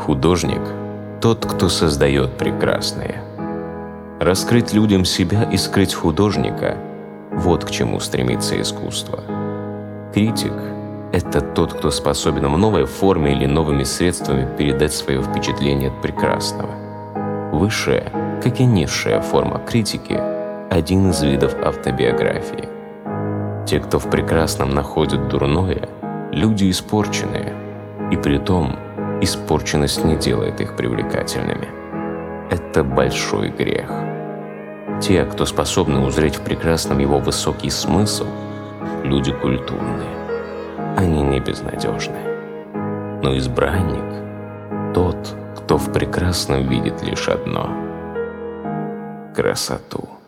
Художник – тот, кто создает прекрасное. Раскрыть людям себя и скрыть художника – вот к чему стремится искусство. Критик – это тот, кто способен в новой форме или новыми средствами передать свое впечатление от прекрасного. Высшая, как и низшая форма критики – один из видов автобиографии. Те, кто в прекрасном находят дурное – люди испорченные, и притом испорченность не делает их привлекательными. Это большой грех. Те, кто способны узреть в прекрасном его высокий смысл, люди культурные. Они не безнадежны. Но избранник – тот, кто в прекрасном видит лишь одно – красоту.